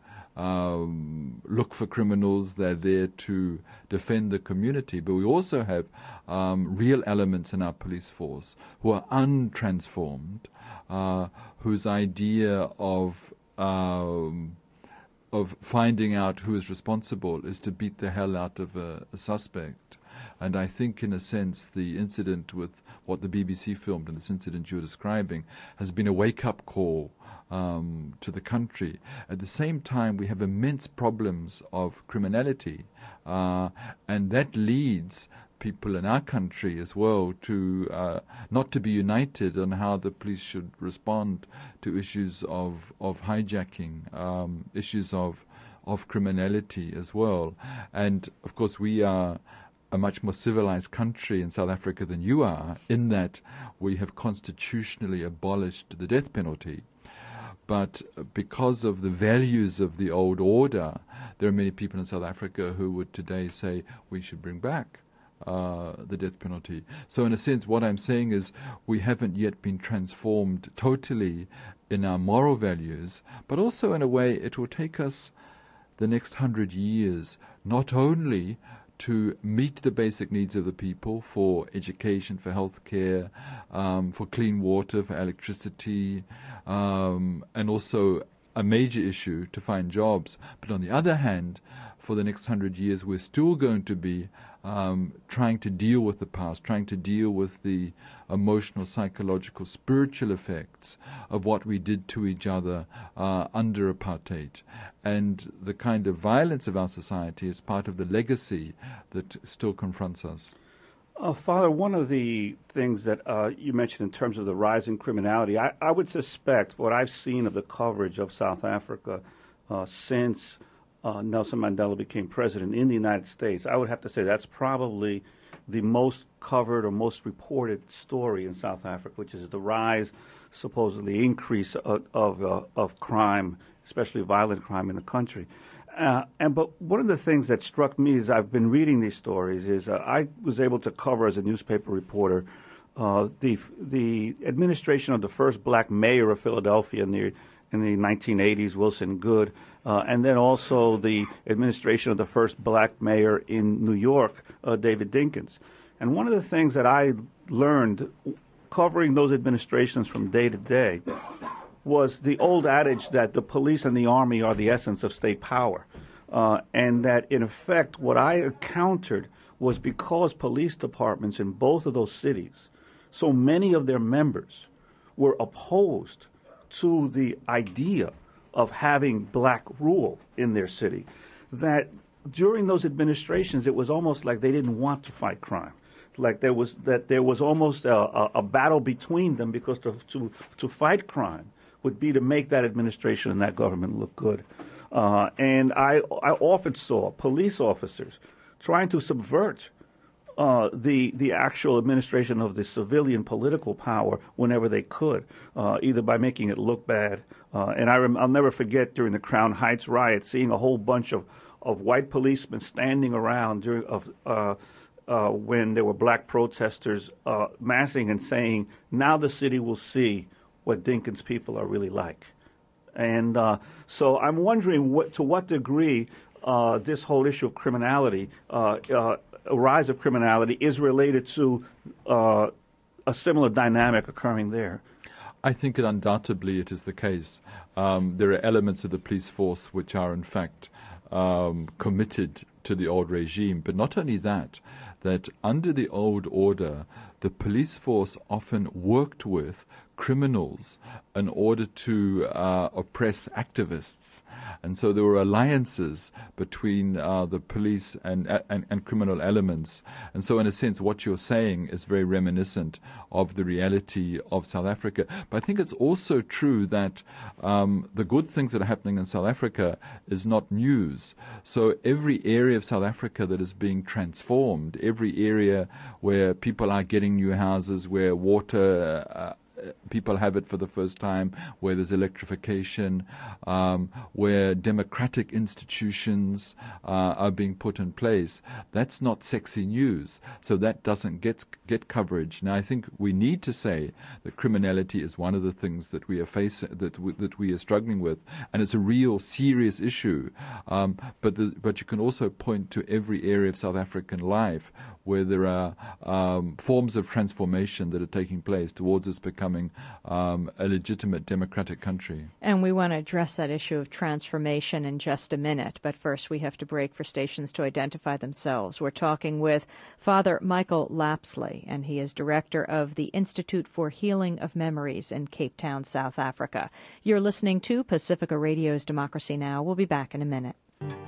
look for criminals, they're there to defend the community, but we also have real elements in our police force who are untransformed, whose idea of finding out who is responsible is to beat the hell out of a suspect. And I think, in a sense, the incident with what the BBC filmed and this incident you're describing has been a wake-up call to the country. At the same time, we have immense problems of criminality, and that leads people in our country as well to not to be united on how the police should respond to issues of hijacking, issues of criminality as well. And of course we are a much more civilized country in South Africa than you are, in that we have constitutionally abolished the death penalty. But because of the values of the old order, there are many people in South Africa who would today say we should bring back the death penalty. So in a sense, what I'm saying is we haven't yet been transformed totally in our moral values, but also in a way it will take us the next 100 years not only to meet the basic needs of the people for education, for health care, for clean water, for electricity, and also a major issue to find jobs. But on the other hand, for the next 100 years, we're still going to be trying to deal with the past, trying to deal with the emotional, psychological, spiritual effects of what we did to each other under apartheid. And the kind of violence of our society is part of the legacy that still confronts us. Father, one of the things that you mentioned in terms of the rise in criminality, I would suspect what I've seen of the coverage of South Africa since Nelson Mandela became president in the United States, I would have to say that's probably the most covered or most reported story in South Africa, which is the rise, supposedly increase of crime, especially violent crime in the country. But one of the things that struck me as I've been reading these stories is I was able to cover as a newspaper reporter the administration of the first black mayor of Philadelphia in in the 1980s, Wilson Good, and then also the administration of the first black mayor in New York, David Dinkins. And one of the things that I learned covering those administrations from day to day was the old adage that the police and the army are the essence of state power. And that, in effect, what I encountered was because police departments in both of those cities, so many of their members were opposed to the idea of having black rule in their city, that during those administrations, it was almost like they didn't want to fight crime. Like there was almost a battle between them, because to fight crime would be to make that administration and that government look good. And I often saw police officers trying to subvert the actual administration of the civilian political power whenever they could, either by making it look bad. And I'll never forget during the Crown Heights riot, seeing a whole bunch of white policemen standing around when there were black protesters massing and saying, "Now the city will see what Dinkins people are really like." And so I'm wondering to what degree this whole issue of criminality, a rise of criminality, is related to a similar dynamic occurring there. I think undoubtedly it is the case. There are elements of the police force which are in fact committed to the old regime, but not only that under the old order, the police force often worked with criminals in order to oppress activists. And so there were alliances between the police and criminal elements. And so in a sense, what you're saying is very reminiscent of the reality of South Africa. But I think it's also true that the good things that are happening in South Africa is not news. So every area of South Africa that is being transformed, every area where people are getting new houses, where water people have it for the first time, where there's electrification, where democratic institutions are being put in place. That's not sexy news, so that doesn't get coverage. Now, I think we need to say that criminality is one of the things that we are facing, that we are struggling with, and it's a real serious issue. But you can also point to every area of South African life where there are forms of transformation that are taking place towards us becoming a legitimate democratic country. And we want to address that issue of transformation in just a minute, but first we have to break for stations to identify themselves. We're talking with Father Michael Lapsley, and he is director of the Institute for Healing of Memories in Cape Town, South Africa. You're listening to Pacifica Radio's Democracy Now! We'll be back in a minute.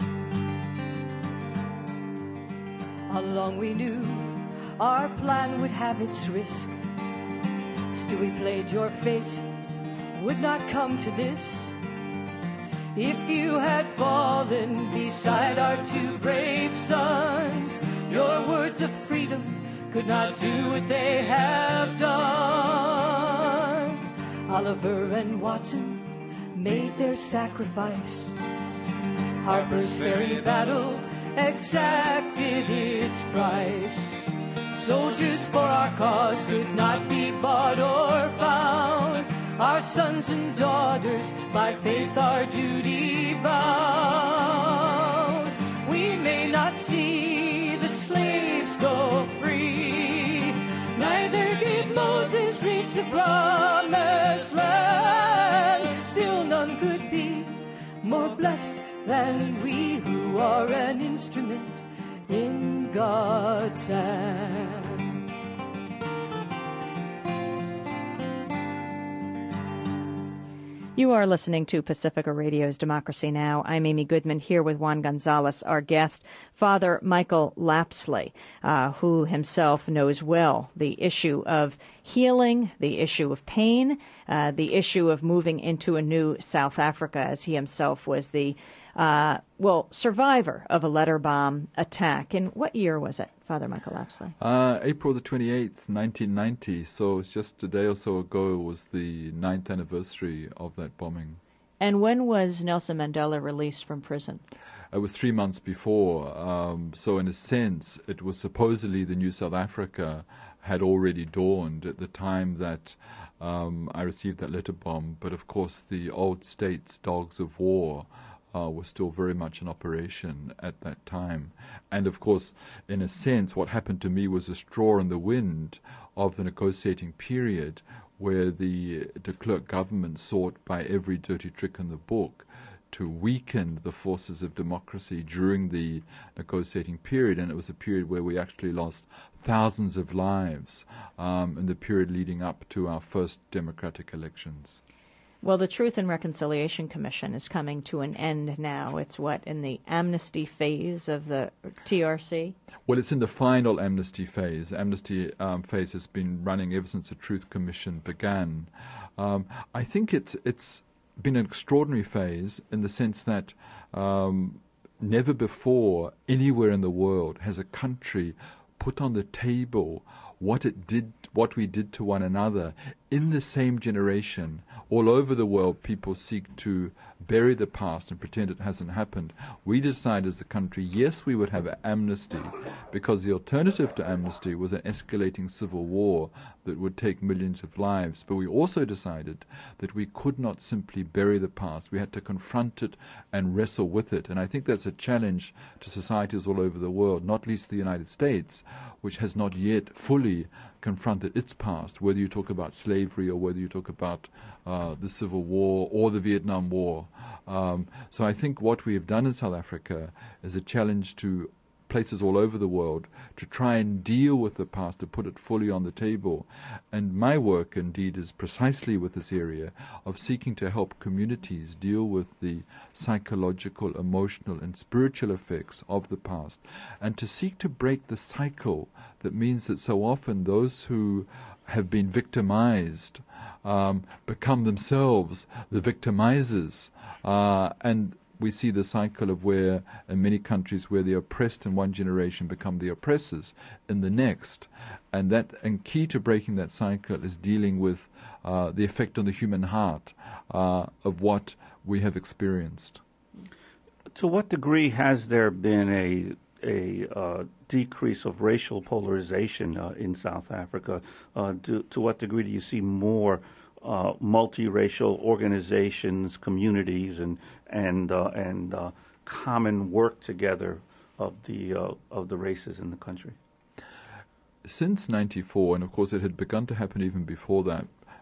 How long we knew our plan would have its risk. Still we played your fate would not come to this. If you had fallen beside our two brave sons, your words of freedom could not do what they have done. Oliver and Watson made their sacrifice. Harper's Ferry battle exacted its price. Soldiers for our cause could not be bought or found. Our sons and daughters by faith our duty bound. We may not see the slaves go free, neither did Moses reach the promised land. Still none could be more blessed than we who are an instrument in God's hand. You are listening to Pacifica Radio's Democracy Now! I'm Amy Goodman here with Juan Gonzalez, our guest, Father Michael Lapsley, who himself knows well the issue of healing, the issue of pain, the issue of moving into a new South Africa, as he himself was the survivor of a letter bomb attack. In what year was it, Father Michael Lapsley? April the 28th, 1990. So it's just a day or so ago was the 9th anniversary of that bombing. And when was Nelson Mandela released from prison? It was 3 months before. So in a sense, it was supposedly the new South Africa had already dawned at the time that I received that letter bomb. But of course, the old state's dogs of war were still very much in operation at that time. And of course, in a sense, what happened to me was a straw in the wind of the negotiating period where the de Klerk government sought by every dirty trick in the book to weaken the forces of democracy during the negotiating period. And it was a period where we actually lost thousands of lives in the period leading up to our first democratic elections. Well, the Truth and Reconciliation Commission is coming to an end now. It's in the amnesty phase of the TRC? Well, it's in the final amnesty phase. Amnesty phase has been running ever since the Truth Commission began. I think it's been an extraordinary phase in the sense that never before anywhere in the world has a country put on the table what we did to one another in the same generation. All over the world, people seek to bury the past and pretend it hasn't happened. We decided as a country, yes, we would have amnesty, because the alternative to amnesty was an escalating civil war that would take millions of lives. But we also decided that we could not simply bury the past. We had to confront it and wrestle with it. And I think that's a challenge to societies all over the world, not least the United States, which has not yet fully confronted its past, whether you talk about slavery or whether you talk about the Civil War or the Vietnam War. So I think what we have done in South Africa is a challenge to places all over the world to try and deal with the past, to put it fully on the table. And my work, indeed, is precisely with this area of seeking to help communities deal with the psychological, emotional, and spiritual effects of the past, and to seek to break the cycle that means that so often those who have been victimized become themselves the victimizers. And we see the cycle of where, in many countries, where the oppressed in one generation become the oppressors in the next. And key to breaking that cycle is dealing with the effect on the human heart of what we have experienced. To what degree has there been a decrease of racial polarization in South Africa? To what degree do you see more multiracial organizations, communities, and common work together of the races in the country? Since '94, and of course it had begun to happen even before that,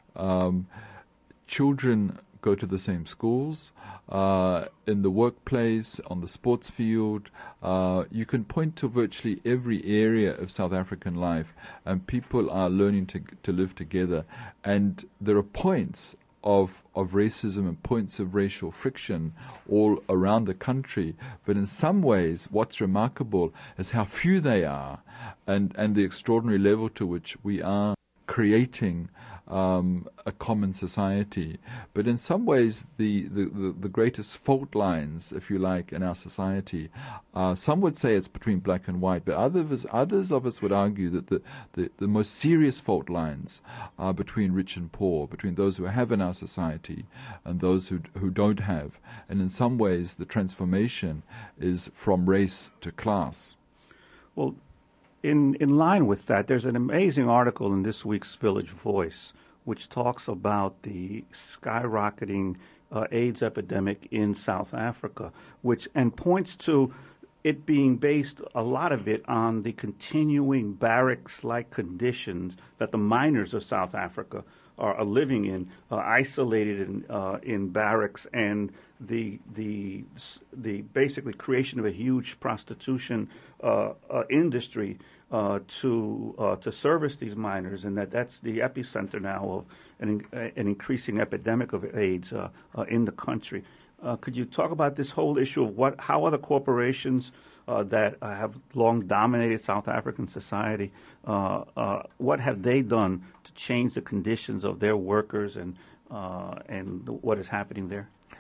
children go to the same schools, in the workplace, on the sports field. You can point to virtually every area of South African life, and people are learning to live together. And there are points of racism and points of racial friction all around the country. But in some ways, what's remarkable is how few they are, and the extraordinary level to which we are creating a common society. But in some ways, the greatest fault lines, if you like, in our society, some would say it's between black and white, but others of us would argue that the most serious fault lines are between rich and poor, between those who have in our society and those who don't have. And in some ways, the transformation is from race to class. Well, in line with that, there's an amazing article in this week's Village Voice, which talks about the skyrocketing AIDS epidemic in South Africa, and points to it being based, a lot of it, on the continuing barracks-like conditions that the miners of South Africa are living in, isolated in barracks, and the basically creation of a huge prostitution industry to service these miners, and that's the epicenter now of an increasing epidemic of AIDS in the country. Could you talk about this whole issue of how other corporations that have long dominated South African society, what have they done to change the conditions of their workers and what is happening there?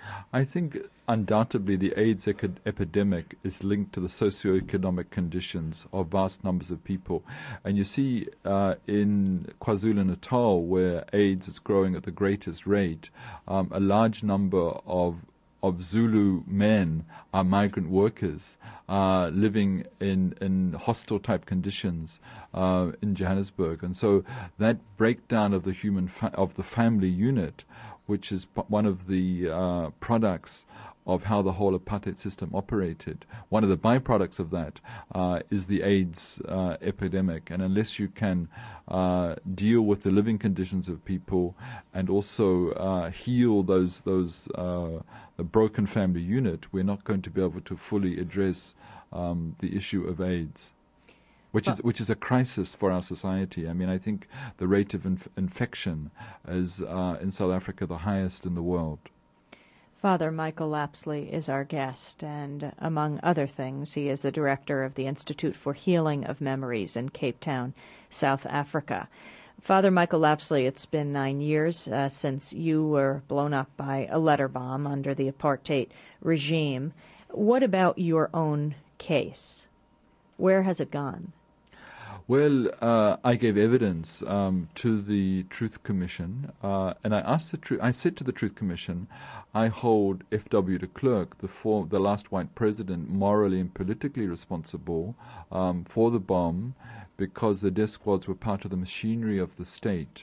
I think undoubtedly the AIDS epidemic is linked to the socioeconomic conditions of vast numbers of people. And you see in KwaZulu-Natal, where AIDS is growing at the greatest rate, a large number of Zulu men are migrant workers living in hostile type conditions in Johannesburg, and so that breakdown of the of the family unit, which is one of the products of how the whole apartheid system operated. One of the byproducts of that is the AIDS epidemic, and unless you can deal with the living conditions of people and also heal the broken family unit, we're not going to be able to fully address the issue of AIDS, which is a crisis for our society. I mean, I think the rate of infection is in South Africa the highest in the world. Father Michael Lapsley is our guest, and among other things, he is the director of the Institute for Healing of Memories in Cape Town, South Africa. Father Michael Lapsley, it's been 9 years since you were blown up by a letter bomb under the apartheid regime. What about your own case? Where has it gone? Well, I gave evidence to the Truth Commission, and I said to the Truth Commission, I hold F.W. de Klerk, the last white president, morally and politically responsible for the bomb, because the death squads were part of the machinery of the state,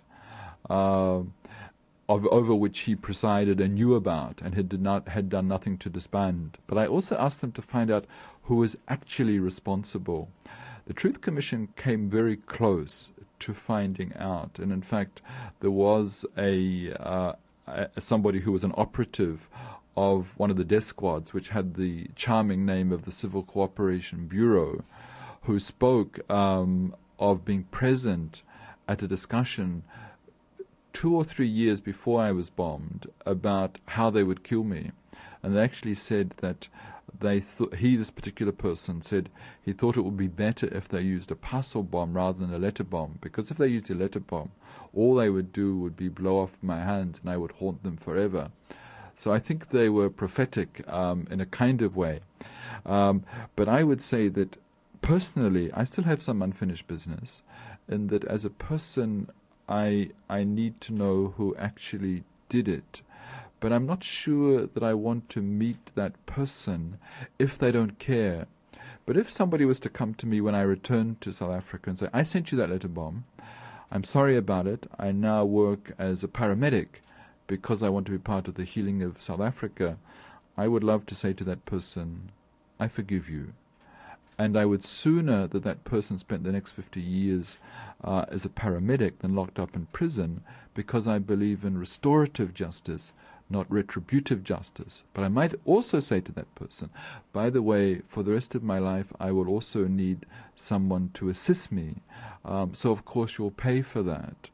over which he presided and knew about, and had done nothing to disband. But I also asked them to find out who was actually responsible. The Truth Commission came very close to finding out, and in fact, there was somebody who was an operative of one of the death squads, which had the charming name of the Civil Cooperation Bureau, who spoke of being present at a discussion 2 or 3 years before I was bombed about how they would kill me, and they actually said that this particular person said he thought it would be better if they used a parcel bomb rather than a letter bomb, because if they used a letter bomb, all they would do would be blow off my hands and I would haunt them forever. So I think they were prophetic in a kind of way. But I would say that personally, I still have some unfinished business, and that as a person, I need to know who actually did it. But I'm not sure that I want to meet that person if they don't care. But if somebody was to come to me when I returned to South Africa and say, I sent you that letter bomb, I'm sorry about it, I now work as a paramedic because I want to be part of the healing of South Africa, I would love to say to that person, I forgive you. And I would sooner that person spent the next 50 years as a paramedic than locked up in prison, because I believe in restorative justice, not retributive justice. But I might also say to that person, by the way, for the rest of my life, I will also need someone to assist me. So of course you'll pay for that.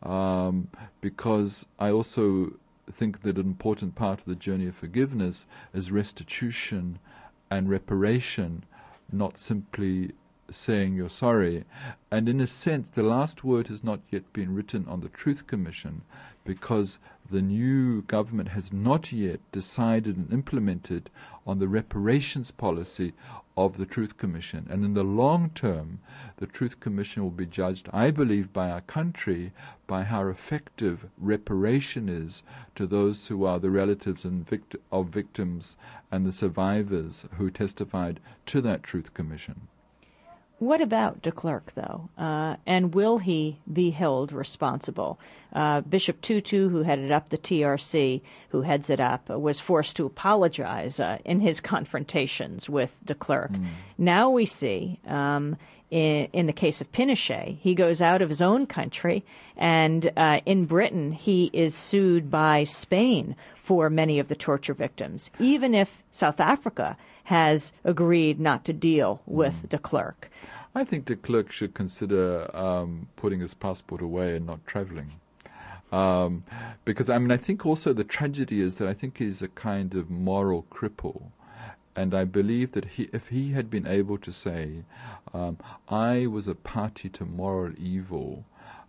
Because I also think that an important part of the journey of forgiveness is restitution and reparation, not simply saying you're sorry. And in a sense, the last word has not yet been written on the Truth Commission, because the new government has not yet decided and implemented on the reparations policy of the Truth Commission. And in the long term, the Truth Commission will be judged, I believe, by our country by how effective reparation is to those who are the relatives of victims and the survivors who testified to that Truth Commission. What about de Klerk, though? And will he be held responsible? Bishop Tutu, who headed up the TRC, who heads it up, was forced to apologize in his confrontations with de Klerk. Now we see, in the case of Pinochet, he goes out of his own country, and in Britain he is sued by Spain for many of the torture victims, even if South Africa has agreed not to deal with de Klerk. I think de Klerk should consider putting his passport away and not traveling. Because, I think also the tragedy is that I think he's a kind of moral cripple. And I believe that if he had been able to say, I was a party to moral evil,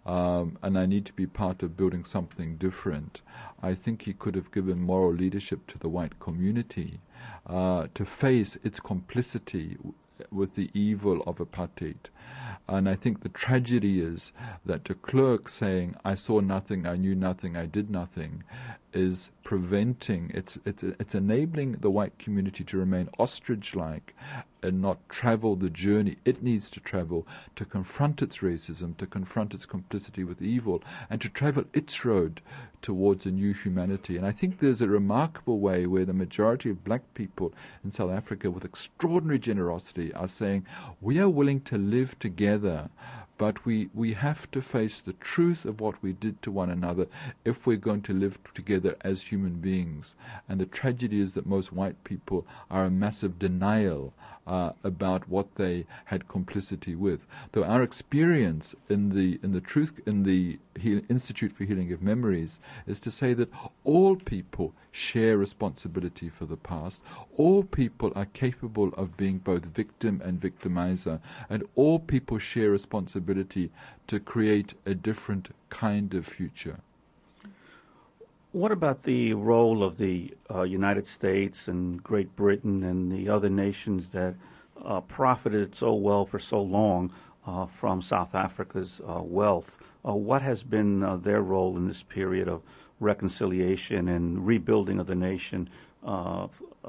and I need to be part of building something different. I think he could have given moral leadership to the white community to face its complicity with the evil of apartheid. And I think the tragedy is that de Klerk saying, I saw nothing, I knew nothing, I did nothing, is preventing, it's enabling the white community to remain ostrich-like and not travel the journey it needs to travel to confront its racism, to confront its complicity with evil, and to travel its road towards a new humanity. And I think there's a remarkable way where the majority of black people in South Africa, with extraordinary generosity, are saying, we are willing to live together, but we have to face the truth of what we did to one another if we're going to live together as human beings. And the tragedy is that most white people are a massive denial about what they had complicity with. Though our experience in the Institute for Healing of Memories is to say that all people share responsibility for the past. All people are capable of being both victim and victimizer, and all people share responsibility to create a different kind of future. What about the role of the United States and Great Britain and the other nations that profited so well for so long from South Africa's wealth? What has been their role in this period of reconciliation and rebuilding of the nation I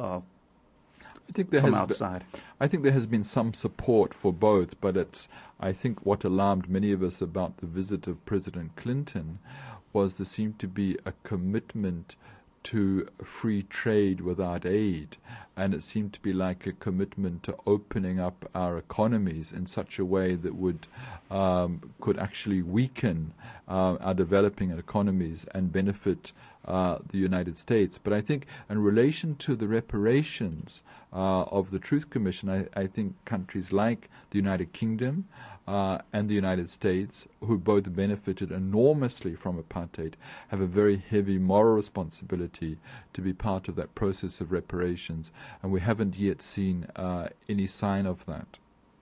think there has been some support for both, but I think what alarmed many of us about the visit of President Clinton was there seemed to be a commitment to free trade without aid, and it seemed to be like a commitment to opening up our economies in such a way that could actually weaken our developing economies and benefit the United States. But I think in relation to the reparations of the Truth Commission, I think countries like the United Kingdom and the United States, who both benefited enormously from apartheid, have a very heavy moral responsibility to be part of that process of reparations, and we haven't yet seen any sign of that.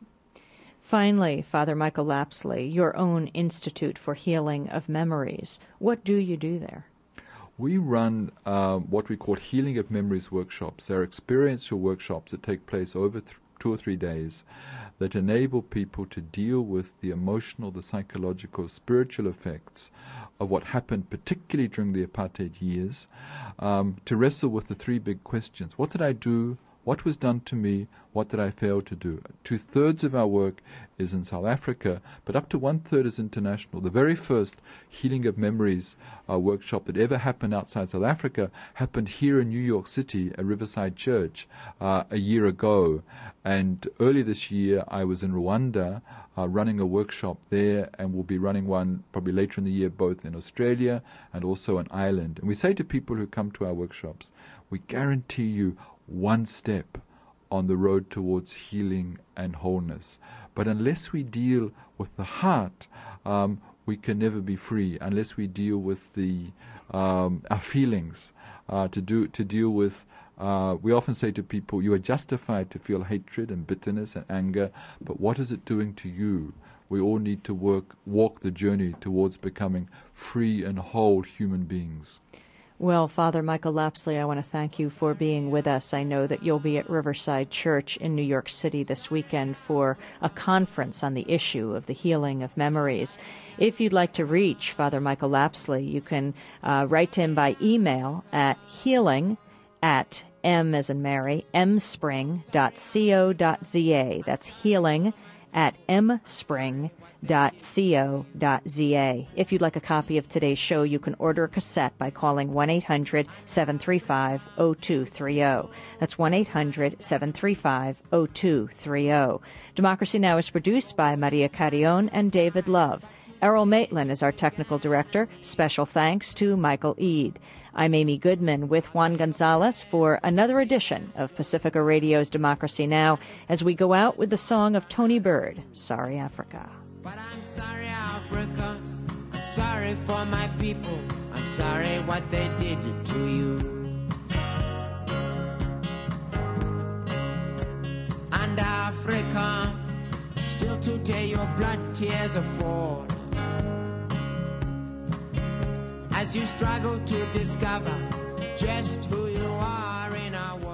Finally, Father Michael Lapsley, your own Institute for Healing of Memories, what do you do there? We run what we call Healing of Memories workshops. They're experiential workshops that take place over 2 or 3 days that enable people to deal with the emotional, the psychological, spiritual effects of what happened, particularly during the apartheid years, to wrestle with the 3 big questions. What did I do? What was done to me? What did I fail to do? 2/3 of our work is in South Africa, but up to 1/3 is international. The very first Healing of Memories workshop that ever happened outside South Africa happened here in New York City at Riverside Church a year ago. And early this year I was in Rwanda running a workshop there, and we'll be running one probably later in the year both in Australia and also in Ireland. And we say to people who come to our workshops, we guarantee you one step on the road towards healing and wholeness. But unless we deal with the heart, we can never be free. Unless we deal with our feelings, to deal with. We often say to people, you are justified to feel hatred and bitterness and anger, but what is it doing to you? We all need to walk the journey towards becoming free and whole human beings. Well, Father Michael Lapsley, I want to thank you for being with us. I know that you'll be at Riverside Church in New York City this weekend for a conference on the issue of the healing of memories. If you'd like to reach Father Michael Lapsley, you can write to him by email at healing@M as in Mary, mspring.co.za. That's healing@mspring.co.za. If you'd like a copy of today's show, you can order a cassette by calling 1-800-735-0230. That's 1-800-735-0230. Democracy Now! Is produced by Maria Carrion and David Love. Errol Maitland is our technical director. Special thanks to Michael Eade. I'm Amy Goodman with Juan Gonzalez for another edition of Pacifica Radio's Democracy Now! As we go out with the song of Tony Bird, Sorry Africa. But I'm sorry, Africa. I'm sorry for my people. I'm sorry what they did to you. And Africa, still today your blood tears are fall. as you struggle to discover just who you are in our world.